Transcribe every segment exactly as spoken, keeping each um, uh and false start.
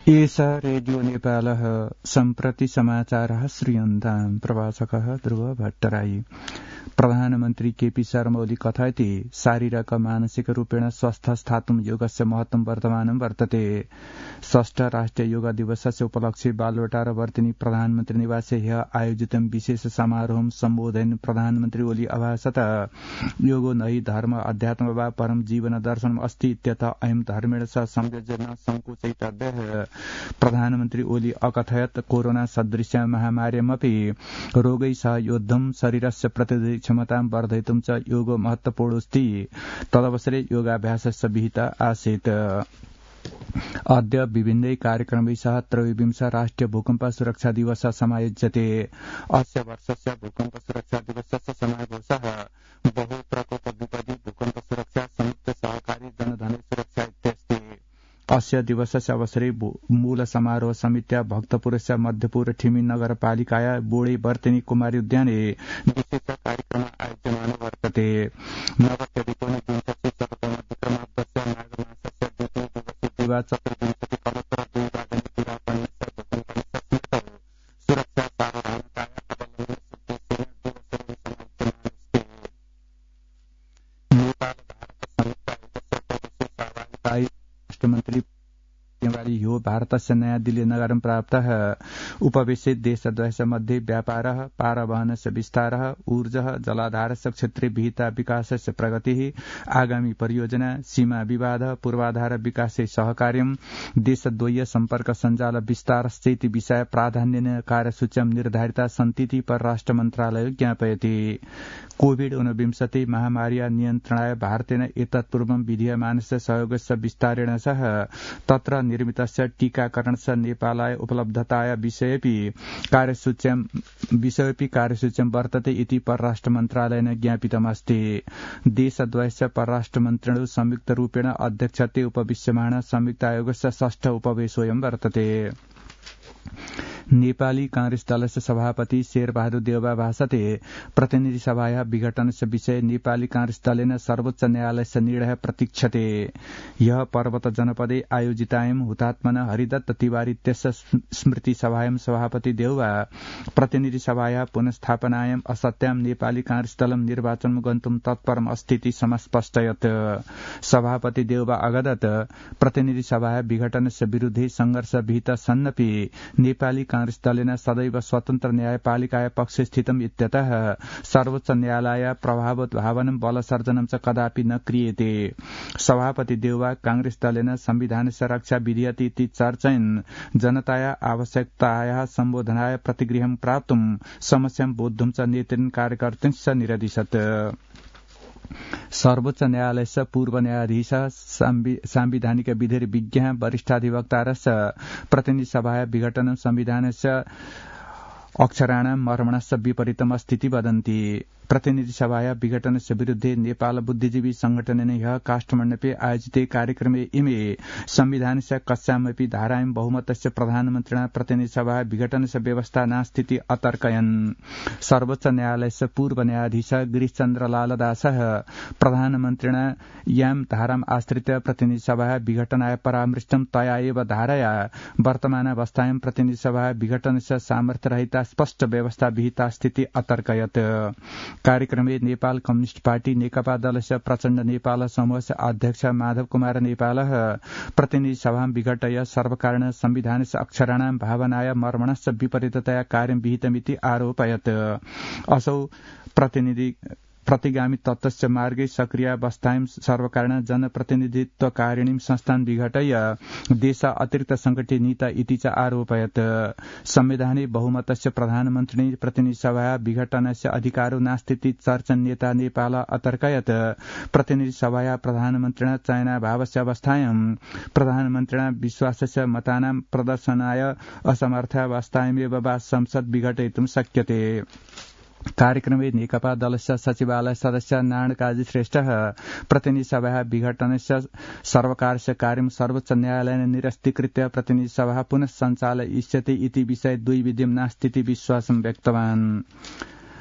एषा रेडियो नेपालः सम्प्रति समाचारः श्रूयन्ताम् प्रवाचकः ध्रुव भट्टराई। प्रधानमन्त्री केपी शर्मा ओली कथयति शारीरक मानसिक रूपेण स्वस्थ स्थातुं योगस्य महत्वं वर्तमानं वर्तते। षष्ठ राष्ट्रिय योग दिवसस्य उपलक्ष्ये बालवाटार वर्तिनी प्रधानमन्त्री निवासे ह्यः आयोजितं विशेष समारोहं सम्बोधयन् प्रधानमन्त्री ओली अभाषत योगो नहि धर्म अध्यात्म वा परम जीवन दर्शनम् अस्ति इत्यतः अयं धर्मेण सह संयोजन संकोचयितव्यः। प्रधानमन्त्री ओली अकथयत् कोरोना सदृश्य महामार्यमपि रोगै सह योद्धुं शरीरस्य प्रतिरोधि क्षमतां वर्धयितुं च योगो महत्वपूर्णोऽस्ति। तदवसरे योगाभ्यासस्य विहिता आसीत्। अद्य विभिन्नै कार्यक्रमै सह त्रयोविंश राष्ट्रिय भूकम्प सुरक्षा दिवस समायोज्यते। अस्य वर्षस्य भूकम्प सुरक्षा दिवसस्य समारोहः बहु प्रकोप विपदि भूकम्प सुरक्षा संयुक्त सहकारी जनधन सुरक्षा इत्यस्ति। अस्य दिवसस्य अवसरे मूल समारोह समित्या भक्तपुरस्य मध्यपुर ठिमी नगरपालिकाया बोडे वर्तिनी कुमारी उद्याने विशेष कार्यक्रम आयोज्यमानो वर्तते। नवत्यधिकोन विंशति शततमधिक्रमाब्दस्य माघमासस्य द्वितीय दिवसे दिवा चतुर्विंशति कलोत्तर द्विवादने पुरापन्नस्य भूकम्पस्य स्मृतौ सुरक्षा सावधानताया अवलम्बनस्य उद्देश्येन दिवसोऽयं समायोज्यमानोऽस्ति। नेपाल भारत संयुक्त आयोगस्य प्रदेशीय सहभागितायै राष्ट्रमन्त्री यो भारतस्य नयाँ दिल्ली नगरं प्राप्तः। उपवेशे देशद्वयस्य मध्ये व्यापारः पारवहनस्य विस्तारः ऊर्जः जलाधारस्य क्षेत्रे विहिता विकासस्य प्रगतिः आगामी परियोजना सीमा विवाद पूर्वाधार विकासे सहकार्यं देशद्वयीय सम्पर्क सञ्जाल विस्तारश्चेति विषय प्राधान्येन कार्यसूच्यां निर्धारिता सन्तीति परराष्ट्र मन्त्रालयो ज्ञापयति। कोविड ऊनविंशति महामार्या नियन्त्रणाय भारतेन एतत्पूर्वं विधीयमानस्य सहयोगस्य विस्तारेण सह तत्र निर्मितस्य टीकाकरणस्य नेपालाय उपलब्धताया विषयेऽपि कार्यसूच्यां विषयेऽपि कार्यसूच्यां वर्तते इति परराष्ट्र मन्त्रालयेन ज्ञापितमस्ति। देशद्वयस्य परराष्ट्र मन्त्रिणो संयुक्तरूपेण अध्यक्षत्वे उपविश्यमानः संयुक्त आयोगस्य षष्ठ उपवेशोऽयं वर्तते। नेपाली कांग्रेस दलस्य सभापति शेरबहादुर देउवा भाषते प्रतिनिधि सभाया विघटनस्य विषय नेपाली कांग्रेस दलेन सर्वोच्च न्यायालयस्य निर्णय प्रतीक्षते। यह पर्वत जनपदे आयोजितायं हुतात्मन हरिदत्त तिवारी इत्यस्य स्मृति सभायां सभापति देउवा प्रतिनिधि सभाया पुनस्थापनायां असत्यां नेपाली कांग्रेस दलं निर्वाचनं गन्तुं तत्परम् अस्तीति समस्पष्टयत्। सभापति देउवा अगदत् प्रतिनिधि सभाया विघटनस्य विरुद्धे संघर्ष विहित सन्नपि नेपाली कांग्रेस दलेन सदैव स्वतन्त्र न्यायपालिकाया पक्षे स्थितम् इत्यतः सर्वोच्च न्यायालय प्रभावोत् भावनं बलसर्जनं च कदापि न क्रियते। सभापति देउवा कांग्रेस दलेन संविधानस्य रक्षा विधीयते इति चर्चयन् जनताया आवश्यकतायाः सम्बोधनाय प्रतिगृहं प्राप्तुं समस्यां बोद्धुं च नेतृन् कार्यकर्तृंश्च निरदिशत्। सर्वोच्च न्यायालयस्य पूर्व न्यायाधीश सांविधानिक विधिर विज्ञः वरिष्ठाधिवक्तारस्य प्रतिनिधि सभाया विघटनं संविधानस्य अक्षराणां मर्मणस्य विपरीतमस्तीति वदन्ति। प्रतिनिधि सभाया विघटनस्य विरुद्धे नेपाल बुद्धिजीवी संगठनेन ह्यः काठमाडौँपे आयोजिते कार्यक्रमे इमे संविधानस्य कस्यामपि धारायां बहुमतस्य प्रधानमन्त्रिणा प्रतिनिधि सभा विघटनस्य व्यवस्था नास्तीति अतर्कयन्। सर्वोच्च न्यायालयस्य पूर्व न्यायाधीश गिरीशचन्द्र लालदासः प्रधानमन्त्रिणा यां धाराम् आश्रित्य प्रतिनिधि सभा विघटनाय परामृष्टं तया एव धारया वर्तमानावस्थायां प्रतिनिधि सभा विघटनस्य सामर्थ्यरहिता स्पष्ट व्यवस्था विहितास्तीति अतर्कयत्। कार्यक्रमे नेपाल कम्युनिष्ट पार्टी नेकपा दलस्य प्रचण्ड नेपाल समूहस्य अध्यक्ष माधव कुमार नेपालः प्रतिनिधि सभां विघटय सर्वकारेण संविधानस्य अक्षराणां भावनाय मर्मणस्य विपरीततया कार्यं विहितमिति आरोपयत्। असौ प्रतिनिधि प्रतिगामी तत्त्वस्य मार्गे सक्रियावस्थायां सर्वकारेण जनप्रतिनिधित्वकारिणीं संस्थान् विघटय देश अतिरिक्त संकटे नीता इति च आरोपयत्। संविधाने बहुमतस्य प्रधानमन्त्रिणे प्रतिनिधि सभा विघटनस्य अधिकारो नास्तीति चर्चन् नेता नेपाल अतर्कयत्। प्रतिनिधि सभाया प्रधानमन्त्रिणा चयनाभावस्य अवस्थायां प्रधानमन्त्रिणा विश्वासस्य मतानां प्रदर्शनाय असमर्थावस्थायामेव वा संसद् विघटयितुं शक्यते। कार्यक्रमे नेकपा दलस्य सचिवालय सदस्य नारायण काजी श्रेष्ठः प्रतिनिधि सभा विघटनस्य सर्वकारस्य कार्यं सर्वोच्च न्यायालयेन निरस्तीकृत्य प्रतिनिधि सभा पुनः सञ्चालयिष्यते इति विषये द्विविध्यं नास्तीति विश्वासं व्यक्तवान्।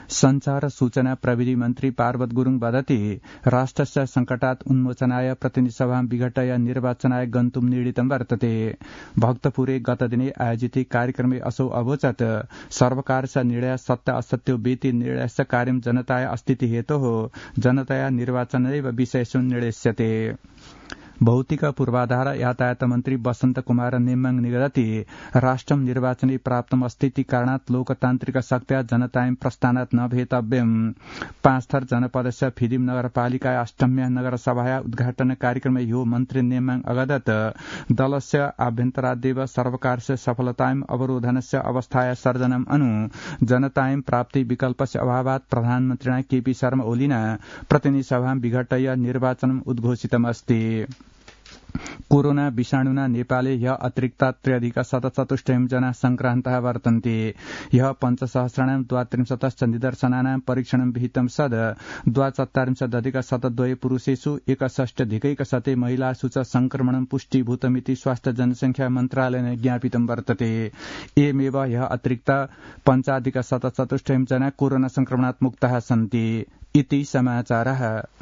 संचार सूचना प्रविधि मन्त्री पार्वत गुरूङ वदति राष्ट्रस्य संकटात् उन्मोचनाय प्रतिनिधिसभा विघटय निर्वाचनाय गन्तुम निर्णीतम् वर्तते। भक्तपुरे गतदिने आयोजित कार्यक्रमे असौ अवोचत् सर्वकारस्य निर्णय सत्य असत्यो वेति निर्णयस्य कार्यं जनताय अस्तित्व हेतोः जनताया निर्वाचनैव विषयेषु निर्णेष्यते। भौतिक पूर्वाधार यातायात मन्त्री वसन्त कुमार नेमाङ निगदति राष्ट्रं निर्वाचने प्राप्तम स्थिति कारणात् लोकतान्त्रिक शक्त्या जनतायं प्रस्थानात् न भेतव्यम्। पाँचथर जनपदस्य फिदिम नगरपालिका अष्टम्या नगरसभाया उद्घाटन कार्यक्रमे यो मन्त्री नेमाङ अगदत् दलस्य आभ्यन्तरादेव सर्वकारस्य सफलतायं अवरोधनस्य अवस्थाया सर्जनम् अनु जनतायं प्राप्ति विकल्पस्य अभावात् प्रधानमन्त्रिणा केपी शर्मा ओलीना प्रतिनिधिसभां विघटय निर्वाचनम् उद्घोषितमस्ति। कोरोना विषाणुना नेपाले ह्य अतिरिक्त त्र्यधिक शतचतुष्टयं जना संक्रान्तः वर्तन्ते। ह्य पञ्चसहस्राणां द्वात्रिंशतश्च निदर्शनानां परीक्षणं विहितं सद द्वाचत्वारिंशदधिक शतद्वय पुरुषेषु एकषष्ट्यधिकैक शते महिलासु च संक्रमणं पुष्टीभूतमिति स्वास्थ्य जनसंख्या मन्त्रालयेन ज्ञापितं वर्तते। एवमेव ह्य अतिरिक्त पञ्चाधिक शतचतुष्टयं जना कोरोना संक्रमणात् मुक्ताः सन्ति। इति समाचारः।